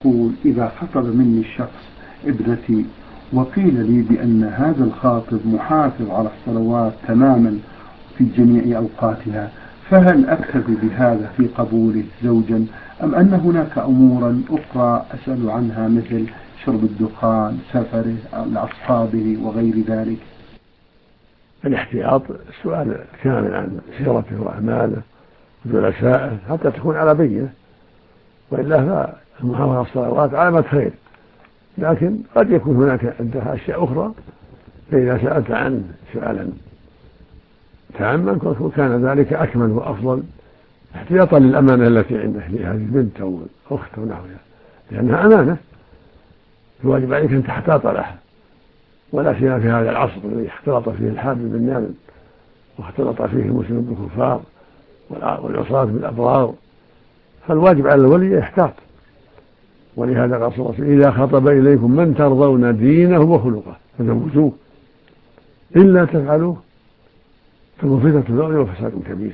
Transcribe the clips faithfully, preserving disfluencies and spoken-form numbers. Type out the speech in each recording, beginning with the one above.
يقول: إذا خطب مني الشخص ابنتي وقيل لي بأن هذا الخاطب محافظ على الصلوات تماما في جميع أوقاتها، فهل أكتفي بهذا في قبوله زوجا، أم أن هناك أمورا أخرى أسأل عنها مثل شرب الدخان، سفره لأصحابه وغير ذلك؟ الاحتياط السؤال كامل عن سيرته وأعماله وجلسائه حتى تكون على بينة، وإلا فالمحافظة على الصلوات علامة خير، لكن قد يكون هناك عندها أشياء أخرى، فإذا سألت عنه سؤالا تاما كان ذلك أكمل وأفضل احتياطا للأمانة التي عنده لهذه البنت أو الأخت أو نحوها، لأنها أمانة الواجب عليك أن تحتاط لها، ولا سيما في هذا العصر الذي اختلط فيه الحابل بالنابل واختلط فيه المسلم بالكفار والعصاة بالأبرار، فالواجب على الولي يحتاط. ولهذا قال صلى الله عليه وسلم: إذا خطب إليكم من ترضون دينه وخلقه فزوجوه، إلا تفعلوه فهو فتنة ضرر وفساد كبير.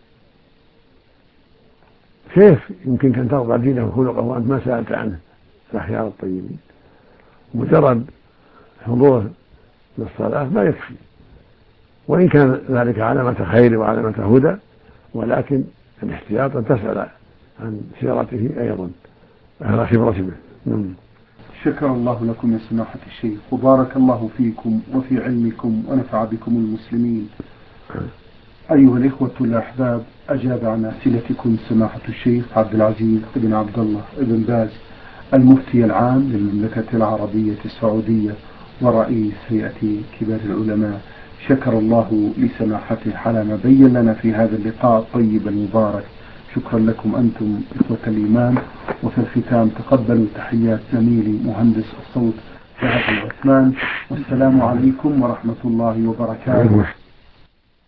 كيف يمكن أن ترضى دينه وخلقه وأنت ما سألت عنه الأخيار الطيبين؟ مجرد حضور للصلاة ما يكفي، وإن كان ذلك علامة خير وعلامة هدى، ولكن الاحتياط أن تسأل عن سيرته أيضا على خبرة به. شكر الله لكم يا سماحة الشيخ، وبارك الله فيكم وفي علمكم ونفع بكم المسلمين. أيها الإخوة الأحباب، أجاب عن أسئلتكم سماحة الشيخ عبد العزيز بن عبد الله بن باز، المفتي العام للمملكة العربية السعودية ورئيس هيئة كبار العلماء. شكر الله لسماحته على ما بين لنا في هذا اللقاء الطيب المبارك. شكرا لكم أنتم إخوة الإيمان. وفي الختام تقبلوا تحيات زميلي مهندس الصوت فهد العثمان، والسلام عليكم ورحمة الله وبركاته.